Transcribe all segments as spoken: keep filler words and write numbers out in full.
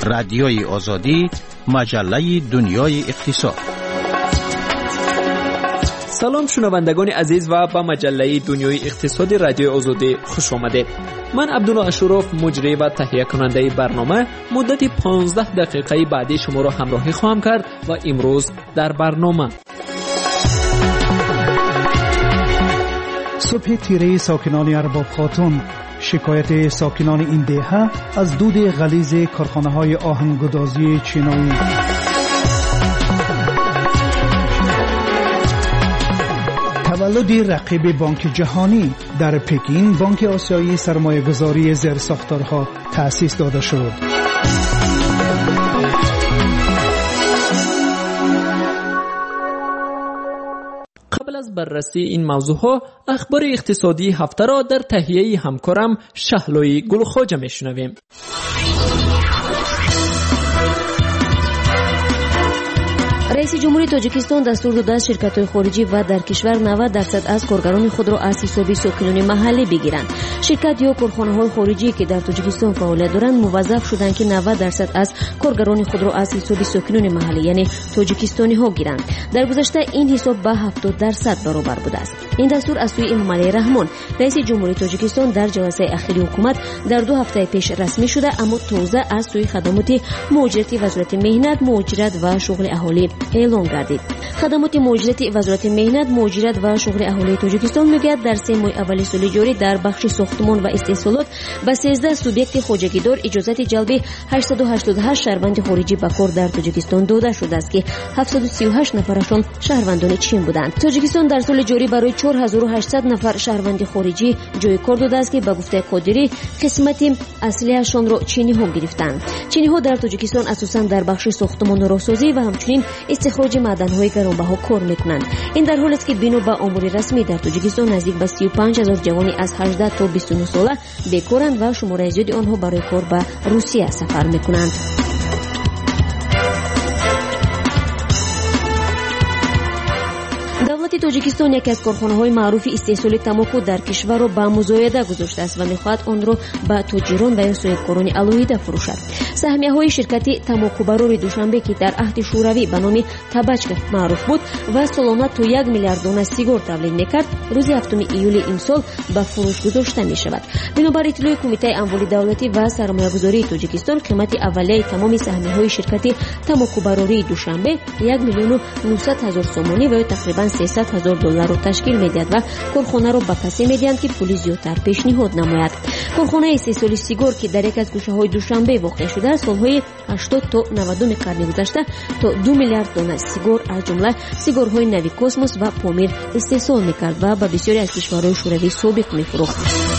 رادیوی آزادی، مجله دنیای اقتصاد. سلام شنوندگان عزیز و به مجله دنیای اقتصادی رادیوی آزادی خوش آمدید. من عبدالله اشرف، مجری و تهیه کننده برنامه، مدت پانزده دقیقه بعدی شما را همراهی خواهم کرد و امروز در برنامه صبح تیره ساکنان ارباب خاتون، شکایت ساکنان این دهه از دود غلیظ کارخانه‌های آهنگسازی چینایی، تولد رقیب بانک جهانی. در پکین بانک آسیایی سرمایه‌گذاری زیرساختارها تأسیس داده شد. قبل از بررسی این موضوعها اخبار اقتصادی هفته را در تهیه همکارم شهلوی گلخواجه میشنویم. رئیس جمهوری تاجیکستان دستور داده است شرکت‌های خارجی و در کشور نود درصد از کارگران خود را از حساب ساکنان محلی بگیرند. شرکت یا کارخانه‌های خارجی که در تاجیکستان فعالیت دارند موظف شدند که نود درصد از کارگران خود را از حساب ساکنان محلی یعنی تاجیکستانی‌ها گیرند. در گذشته این حساب به هفتاد درصد برابر بوده است. این دستور از سوی امام علی رحمان رئیس جمهوری تاجیکستان در جلسه اخیر حکومت در دو هفته پیش رسمی شده، اما تازه از سوی خدمات مهاجرتی وزارت مهنت، مهاجرت و شغل اهالی اعلام گردید. خدمات مهاجرتی وزارت مهنت، مهاجرت و شغل اهالی تاجیکستان میگوید در سه ماه اول سال جاری در بخش ساختمان و استحصالات به سیزده سوبیکت خواجگیدار اجازت جلب هشتصد و هشتاد و هشت شهروند خارجی به کار در تاجیکستان داده شده است که هفتصد و سی و هشت نفرشان شهروندان چین بودند. تاجیکستان در سال جاری برای چهار هزار و هشتصد نفر شهروند خارجی جای کار داده است که به گفته قادری قسمت اصلیشان را چینی ها گرفتند. چینی ها در تاجیکستان اساساً در بخش ساختمان و راهسازی و همچنین استخراج معدن‌های گرانبها کار می‌کنند. این در حالی است که بنا به آمار رسمی در تاجیکستان نزدیک به سی و پنج هزار جوانی از هجده تا بیست و نه ساله بیکارند و شمار زیادی آنها برای کار به روسیه سفر می‌کنند. دولت تاجیکستان یکی از کارخانه‌های معروف استحصال تنباکو در کشور را به مزایده گذاشته است و می‌خواهد آن را به تاجران و یا صاحبکاران علایده فروشد. سهمیه‌های شرکت تنباکوبرار دوشنبه که در عهد شوروی به نام تبچک معروف بود و سالانه تا یک میلیارد دانه سیگار تولید می‌کرد، روز هفتم ایول این سال به فروش گذاشته می‌شود. بنابر اطلاع کمیته اموال دولتی و سرمایه‌گذاری تاجیکستان، قیمت اولیه تمام سهمیه‌های شرکت تنباکوبراری دوشنبه یک میلیون و نهصد هزار سومانی و تقریباً سیصد هزار دلار را تشکیل می‌دهد و کارخانه را به کسی می‌دهند که پول زیادتر پیشنهاد نماید. کارخانه استحصال سیگار که در یک از گوشه‌های دوشنبه واقع شده سالهای هشتاد تا نود قرن گذشته تا دو میلیارد دانه سیگار از جمله سیگارهای نوی کوسموس و پامیر استحصال می‌کرد و به بسیاری از کشورهای شوروی سابق می‌فروخت.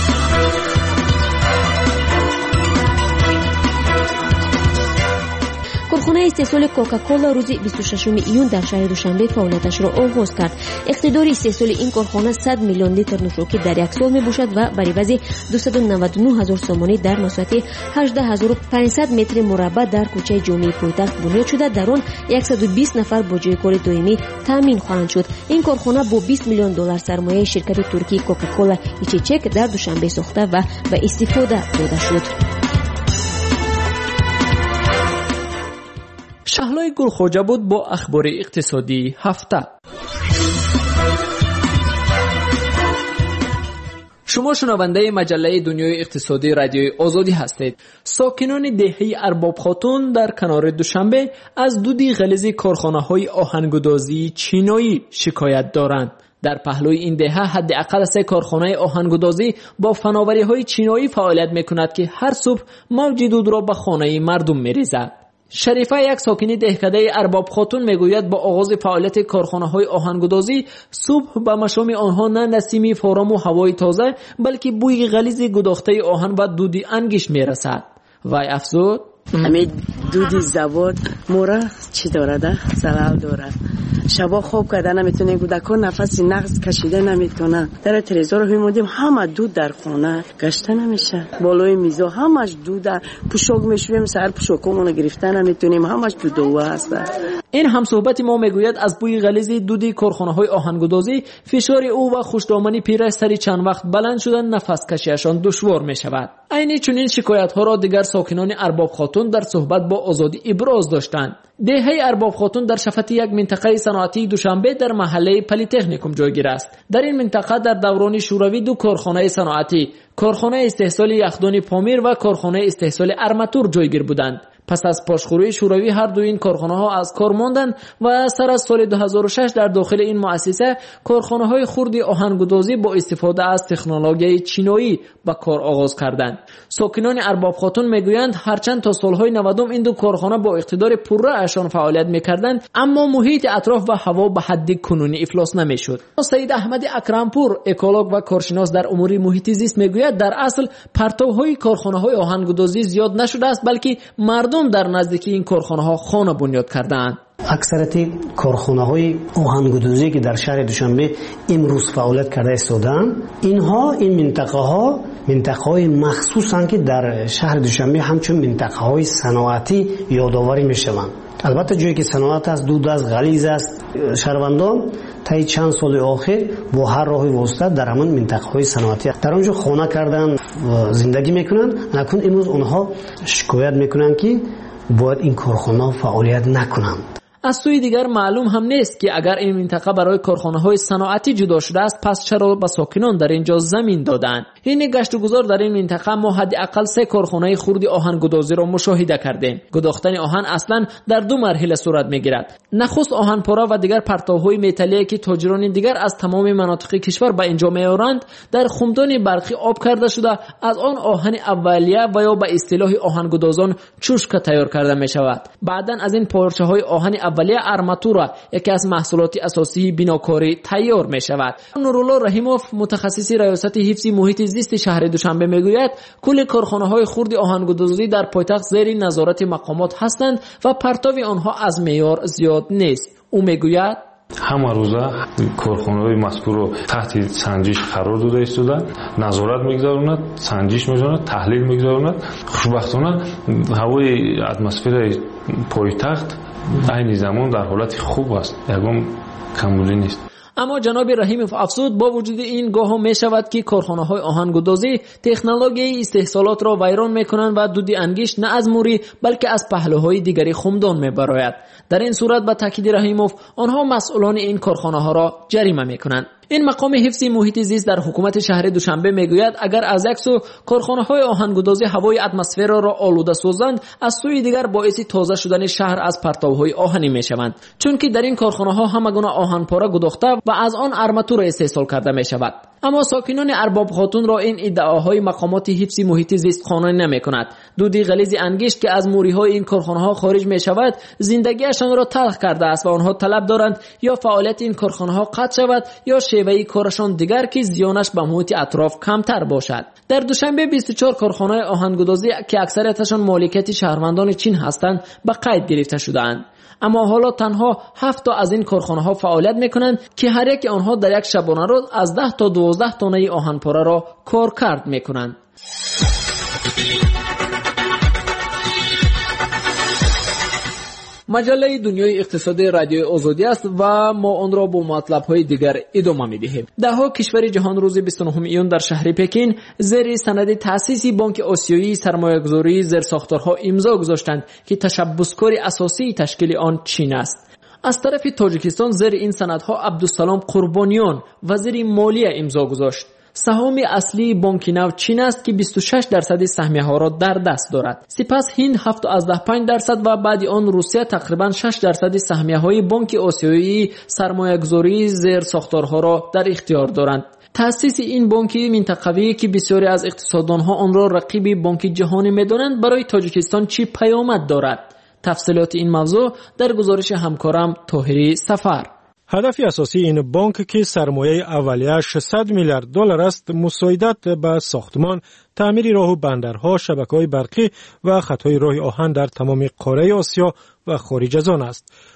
کارخانه استحصال کوکاکولا روز بیست و ششم ایون در شهر دوشنبه فعالیتش را آغاز کرد. اقتدار استحصال این کارخانه صد میلیون لیتر نوشابه در یک سال میباشد و بر عوض دویست و نود و نه هزار سومانی در مساحت هجده هزار و پانصد متر مربع در کوچه جامع پایتخت بنیاد شده. در آن صد و بیست نفر با جای کار دائمی تامین خواهند شد. این کارخانه با بیست میلیون دلار سرمایه شرکت ترکی کوکاکولا ایچچک در دوشنبه ساخته و به استفاده داده شد. شهلوی گلخواجه بود با اخبار اقتصادی هفته. شما شنونده مجله دنیای اقتصادی رادیوی آزادی هستید. ساکنان دهه ارباب خاتون در کنار دوشنبه از دود غلیظ کارخانه‌های آهنگسازی چینایی شکایت دارند. در پهلوی این دهه حداقل سه کارخانه آهنگسازی با فناوری‌های چینایی فعالیت می‌کند که هر صبح موج دود را به خانه مردم می‌ریزد. شریفه یک ساکنی دهکده ارباب خاتون میگوید با آغاز فعالیت کارخانه‌های آهنگسازی صبح به مشام آنها نه نسیم فارام و هوای تازه بلکه بوی غلیظ گداخته آهن و دودی انگیش میرسد. وای افزود همین دودی زباد مورا چی داره؟ زلال داره. شبا خواب کرده نمیتونه، کودکان نفس نقص کشیده نمیتونه. در تلویزیون میموندیم همه دود در خونه گشته نمیشه. بالای میزا همش دوده. پوشاک میشویم سر پوشاکمون گرفته نمیتونیم، همش دود و هست. این همصحبت ما میگوید از بوی غلیظ دود کارخانه‌های آهنگودازی فشار او و خوشدامنی پیرش سری چند وقت بلند شدن نفس کشیشان دشوار می شود. عین چنین شکایت‌ها را دیگر ساکنان ارباب خاتون در صحبت با آزادی ابراز داشتند. دهه ارباب خاتون در شفت یک منطقه صنعتی دوشنبه در محله پلی‌تکنیکوم جایگیر است. در این منطقه در دوران شوروی دو کارخانه صنعتی، کارخانه استحصال یخدان پامیر و کارخانه استحصال ارماتور جایگیر بودند. پس از پاشخوری شوروی هر دو این کارخانه ها از کار ماندند و سر از سال دو هزار و شش در داخل این مؤسسه کارخانه های خرد آهنگودازی با استفاده از تکنولوژی چینایی به کار آغاز کردند. ساکنان ارباب خاتون میگویند هرچند تا سالهای نودم این دو کارخانه با اقتدار پررو اشان فعالیت میکردند، اما محیط اطراف و هوا به حد کنونی افلاس نمیشد. سید احمد اکرمپور، اکولوگ و کارشناس در امور محیط زیست میگوید در اصل پرتوهای کارخانه های آهنگودازی زیاد نشده است، بلکه مردم در نزدیکی این کارخانه ها خانه بنیاد کردند. اکثریت کارخانه های آهنگودازی که در شهر دوشنبه امروز فعالیت کرده استادند، اینها این منطقه ها منطقه های مخصوصن که در شهر دوشنبه همچون منطقه های صنعتی یادآوری میشوند. البته جایی که صنعت است دود از غلیظ است، شهروندان تا چند سال آخر با هر راه واسطه در همان منطقه های صنعتی در آنجا خانه کردن زندگی میکنن، نکن امروز اونها شکایت میکنن که باید این کارخانه فعالیت نکنند. از سوی دیگر معلوم هم نیست که اگر این منطقه برای کارخانه‌های صنعتی جدا شده است، پس چرا به ساکنان در اینجا زمین دادند؟ این گشت و گذار در این منطقه ما حداقل سه کارخانه خرد آهنگودازی را مشاهده کردیم. گداختن آهن اصلا در دو مرحله صورت میگیرد. نخست آهنپاره و دیگر پرتوهای متالی که تاجران دیگر از تمام مناطق کشور به اینجا میآورند در خمدان برقی آب کرده شده، از آن آهن اولیه و یا به اصطلاح آهنگودازان چوشکه تیار کرده می شود. بعداً از این پارچه‌های آهن اولیه ارماتور، یکی از محصولات اساسی بناکاری، تیار می شود. نورالله رحیموف، متخصص ریاست حفظ محیط زیست شهر دوشنبه میگوید کل کارخانه‌های خرد آهنگودازی در پایتخت زیر نظارت مقامات هستند و پرتو آنها از معیار زیاد نیست. او میگوید همه روزه کارخانه‌های مذکور رو تحت سنجش قرار داده ایستادند، نظارت می‌گذارند، سنجش می‌کنند، تحلیل می‌گذارند. خوشبختانه هوای اتمسفر پایتخت این زمان در حالت خوب است، یکم کمبودی نیست. اما جناب رحیموف افزود با وجود این گاه می شود که کارخانه‌های آهنگودازی تکنولوژی استحصالات را ویران می‌کنند و دود انگشت نه از موری بلکه از پهلوهای دیگری خمدان می‌براید. در این صورت به تاکید رحیموف آنها مسئولان این کارخانه‌ها را جریمه می‌کنند. این مقام حفظ محیط زیست در حکومت شهر دوشنبه میگوید اگر از یک سو کارخانه‌های آهنگودازی هوای اتمسفر را آلوده سازند، از سوی دیگر باعث تازه شدن شهر از پرتوهای آهنی میشوند، چون که در این کارخانه‌ها همگونه آهن پاره گداخته و از آن ارماتور استحصال کرده میشود. اما ساکنان ارباب خاتون را این ادعاهای مقامات حفظ محیط زیست قانع نمی‌کند. دود غلیظ انگشت که از موری‌های این کارخانه‌ها خارج میشود زندگیشان را تلخ کرده است و آنها طلب دارند یا فعالیت این کارخانه‌ها قطع شود یا شیوه کارشان دیگر که زیانش به محیط اطراف کمتر باشد. در دوشنبه بیست و چهار کارخانه آهنگودازی که اکثریتشان مالکیت شهروندان چین هستند به قید گرفته شده‌اند. اما حالا تنها هفت تا از این کارخانه ها فعالیت میکنند که هر یک آنها در یک شبانه روز از ده تا دوازده تانه آهن پاره را کارکرد میکنند. مجله دنیای اقتصادی رادیوی آزادی است و ما آن را با مطلب‌های دیگر ادامه می‌دهیم. ده‌ها کشور جهان روز بیست و نهم ایون در شهر پکین زیر سند تأسیس بانک آسیایی سرمایه‌گذاری زیرساختارها امضا گذاشتند که تشبثکار اساسی تشکیل آن چین است. از طرف تاجیکستان زیر این سندها عبدالسلام قربانیان وزیر مالیه امضا گذاشت. سهام اصلی بانک نو چین است که بیست و شش درصد سهمیه ها را در دست دارد. سپس هند هفتاد و پنج درصد و بعد آن روسیه تقریبا شش درصد سهمیه های بانک آسیایی سرمایه‌گذاری زیر ساختارها را در اختیار دارند. تأسیس این بانک منطقوی که بسیاری از اقتصاددانها آن را رقیب بانک جهانی می‌دانند برای تاجیکستان چه پیامد دارد؟ تفصیلات این موضوع در گزارش همکارم طاهری سفر. هدف اساسی این بانک که سرمایه اولیه ششصد میلیارد دلار است، مساعدت به ساختمان، تعمیر راه و بندرها، شبکه‌های برقی و خطهای راه آهن در تمام قاره آسیا و خارج از آن است.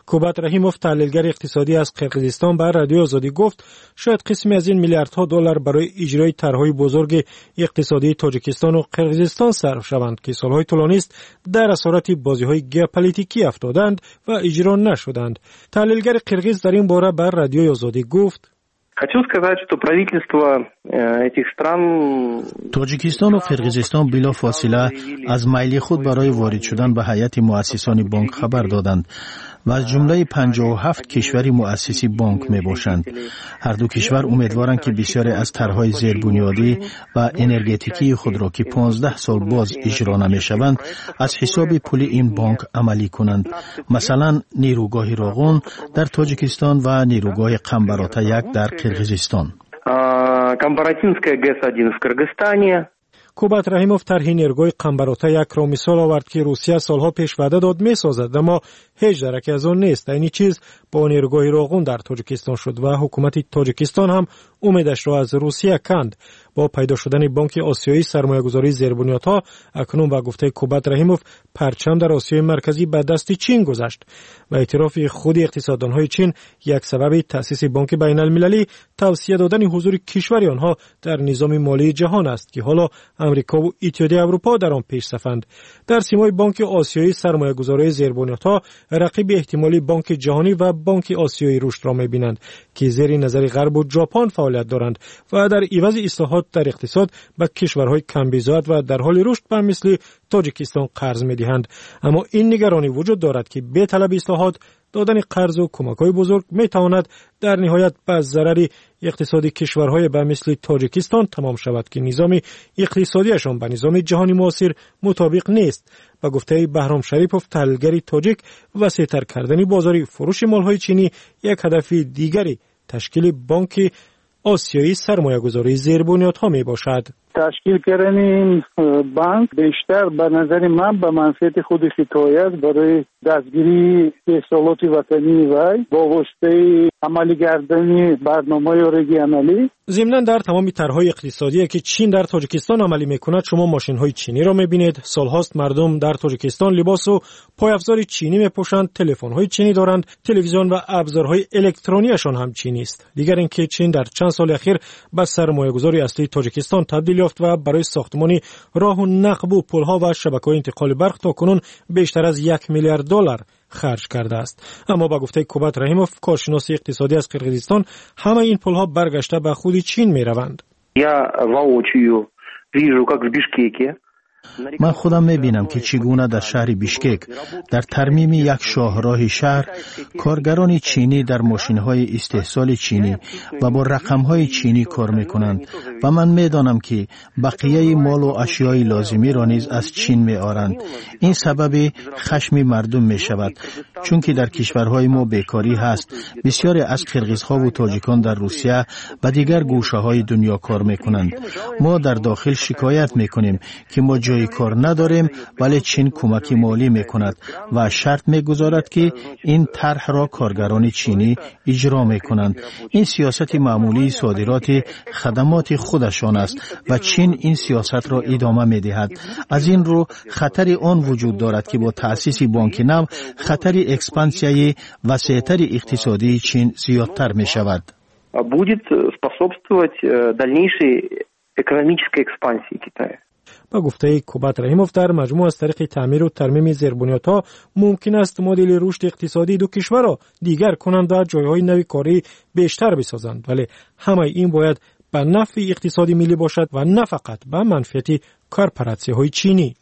کوبات رحیموف تحلیلگر اقتصادی از قرقیزستان به رادیو آزادی گفت شاید قسمی از این میلیاردها دلار برای اجرای طرح‌های بزرگ اقتصادی تاجیکستان و قرقیزستان صرف شوند که سالهای طولانی است در اسارت بازی‌های ژئوپلیتیکی افتادند و اجرا نشدند. تحلیلگر قرقیز در این باره به رادیو آزادی گفت Хочу сказать, что правительство этих стран تاجیکستان و قرقیزستان بلا فاصله از میل خود برای وارد شدن به هیئت مؤسسان بانک خبر دادند و از جمله پنجاه و هفت کشوری مؤسسی بانک می باشند. هر دو کشور امیدوارند که بسیاری از طرح‌های زیربنیادی و انرژتیکی خود را که پانزده سال باز اجرا نمی شوند از حساب پول این بانک عملی کنند. مثلا نیروگاه راغون در تاجیکستان و نیروگاه قمبراتا یک در قرقیزستان. Камбаратинская ГЭС один в Кыргызстане. کوبات رحیموف طرح نیروگاه قمبراتا یک را مثال آورد که روسیه سالها پیش وعده داد می‌سازد اما هیچ درکی از آن نیست. این چیز با نیروگاه راغون در تاجیکستان شد و حکومت تاجیکستان هم امیدش را از روسیه کند. با پیدا شدن بانک آسیایی سرمایه‌گذاری زیربنیادها اکنون با گفته کوبات رحیموف پرچم در آسیای مرکزی به دست چین گذشت و اعتراف خود اقتصاددان‌های چین یک سبب تأسیس بانک بین‌المللی توصیه دادن حضور کشور آنها در نظام مالی جهان است که حالا امریکا و اتحادیه اروپا در آن پیش صفند. در سیمای بانک آسیایی سرمایه‌گذاری زیربنیادها رقیب احتمالی بانک جهانی و بانک آسیایی رشد را می‌بینند که زیر نظر غرب و ژاپن فعالیت دارند و در عوض اصلاحات در اقتصاد به کشورهای کم‌بیزاد و در حال رشد به مثل تاجیکستان قرض می‌دهند. اما این نگرانی وجود دارد که به طلب اصلاحات دادن قرض و کمک‌های بزرگ می‌تواند در نهایت به ضرر اقتصادی کشورهای به مثل تاجیکستان تمام شود که نظام اقتصادیشان به نظام جهانی معاصر مطابق نیست. با گفته بهرام شریفوف تحلیلگر تاجیک وسیع‌تر کردن بازار فروش مال‌های چینی یک هدف دیگری تشکیل بانک آسیایی سرمایه‌گذاری زیربنیادها میباشد. تشکیل کردن این بانک بیشتر به نظر من به منفعت خود خطایی است برای دستگیری اصالات وطنی و با واسطه عملی کردن برنامه‌های رژیمالی. ضمناً در تمام طرح‌های اقتصادی که چین در تاجیکستان عملی می‌کند شما ماشین‌های چینی را می‌بینید. سال‌هاست مردم در تاجیکستان لباس و پایافزار چینی می‌پوشند، تلفن‌های چینی دارند، تلویزیون و ابزارهای الکترونیشان هم چینی است. دیگر اینکه چین در چند سال اخیر به سرمایه‌گذاری اصلی تاجیکستان تبدیل یافت و برای ساختمان راه و نقب و پل‌ها و شبکه‌های انتقال برق تاکنون بیشتر از یک میلیارد دلار خرج کرده است. اما با گفته کوبات رحیموف کارشناس اقتصادی از قرقیزستان همه این پل‌ها برگشته به خود چین می‌روند. Я воочию вижу, как в Бишкеке. من خودم می‌بینم که چگونه در شهر بیشکک در ترمیم یک شاهراه شهر کارگران چینی در ماشین‌های استحصال چینی و با رقم‌های چینی کار می‌کنند و من می‌دانم که بقیه مال و اشیای لازمی را نیز از چین می‌آورند. این سبب خشم مردم می‌شود چون که در کشورهای ما بیکاری هست. بسیاری از قرقیزها و تاجیکان در روسیه و دیگر گوشه‌های دنیا کار می‌کنند. ما در داخل شکایت می‌کنیم که ما جای کار نداریم ولی چین کمک مالی میکند و شرط میگذارد که این طرح را کارگران چینی اجرا میکنند. این سیاست معمولی صادرات خدمات خودشان است و چین این سیاست را ادامه میدهد. از این رو خطر آن وجود دارد که با تأسیس بانک نو خطر اکسپانسیای وسیع‌تر اقتصادی چین زیادتر میشود. Будет способствовать дальнейшей экономической экспансии Китая. با گفته کوبات رحیموف در مجموع از طریق تعمیر و ترمیم زیربنیادها ممکن است مدل رشد اقتصادی دو کشور را دیگر کنند و جایهای نوی کاری بیشتر بسازند، ولی همه این باید به نفع اقتصادی ملی باشد و نه فقط به منفعت کارپوراسی‌های چینی.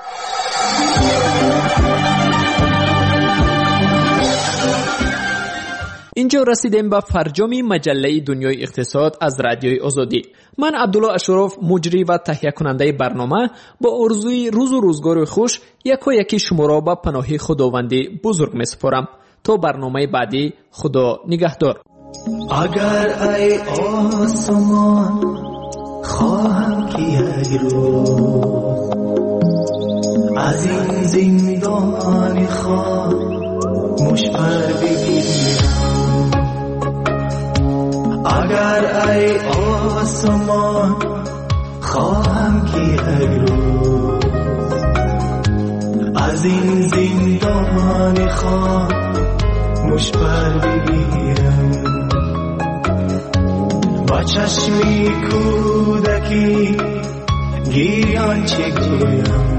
اینجا رسیدیم به فرجام مجله دنیای اقتصاد از رادیوی آزادی. من عبدالله اشرف مجری و تهیه کننده برنامه با آرزوی روز و روزگار خوش یکا یکی شما را به پناه خداوندی بزرگ میسپارم. تا برنامه بعدی خدا نگهدار. اگر ای آسمان خواهم که یک روز از این زندان خاموش پر بگیرم، اگر ای آسمان خواهم که یک روز از این زندان خاموش خوش بر بگیرم با چشمی کودکی گیریان چه گویم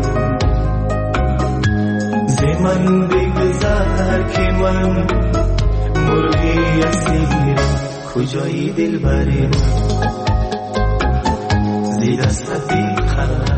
ز من بگذر که من مرغی اسیرم کجایی دل بر من زی دست بی خلق